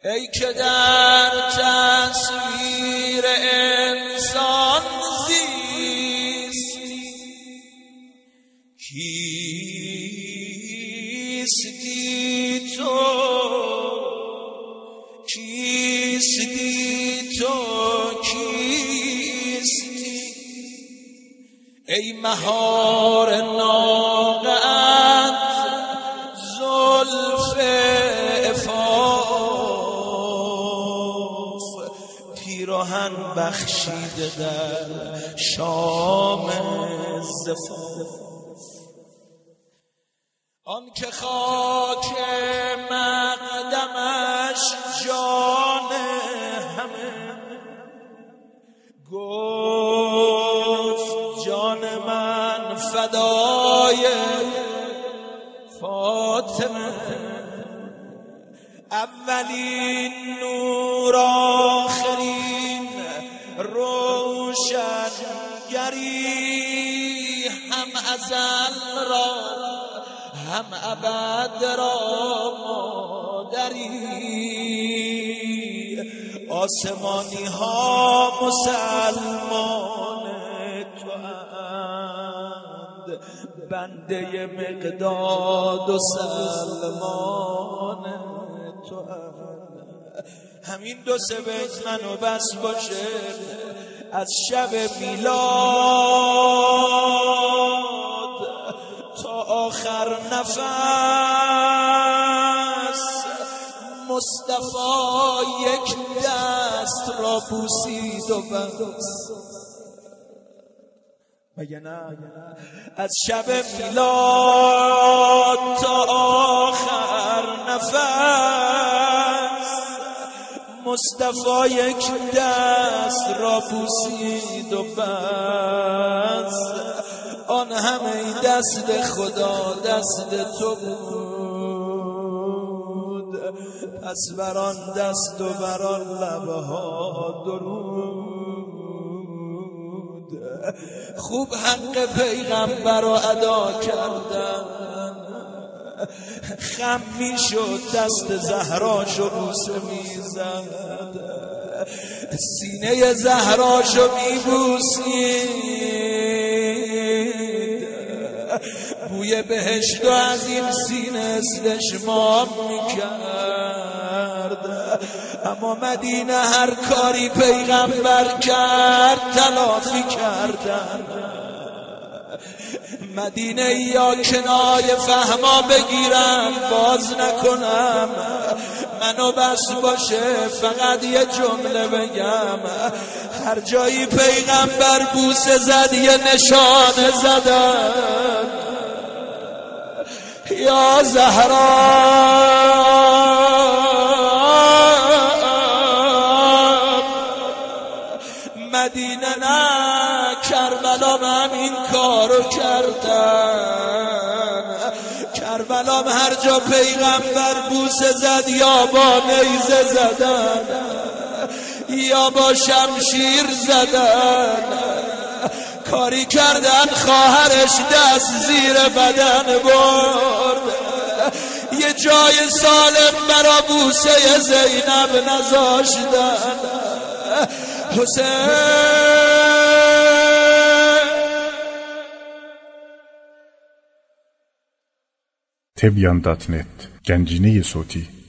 ای که در تصویر انسان زیستی، کیستی تو، کیستی تو، کیستی ای مهار ناقه‌ات زلف عفاف، پیراهن بخشیده در شام زفاف. آن که خاک مقدمش جان همه، گفت جان من فدای فاطمه. اولین نور آخرین روشنگری، هم ازل را هم ابد را مادری. آسمانی ها مسلمان تو اند، بنده مقداد و سلمان تو اند. همین دو سه بیت منو بس باشه از شب میلاد تا آخر نفس. مصطفی یک دست را بوسید و بس، مگه نه؟ از شب میلاد تا آخر نفس، مصطفی یک دست را بوسید و بس. آن همه دست خدا دست تو بود، پس بر آن دست و بر آن لبها درود. خوب حق پیغمبر را ادا کردن، خم می شد دست زهراشو بوسه می زد، سینه زهراشو می بوسید، بوی بهشت از این سینه استشمام می کرد. اما مدینه هر کاری پیغمبر کرد تلافی کردن. مدینه یا کنایه فهما بگیرم باز نکنم، منو بس باشه فقط یه جمله بگم. هر جایی پیغمبر بوسه زد یه نشانه زدن، یا زهرا مدینه نه کربلا هم این کارو کردن. کربلا هر جا پیغمبر بوسه زد یا با نیزه زدن یا با شمشیر زدن. کاری کردن خواهرش دست زیر بدن برد، یه جای سالم برا بوسه زینب نذاشتن. حسین Tebyan.net Gencine Soti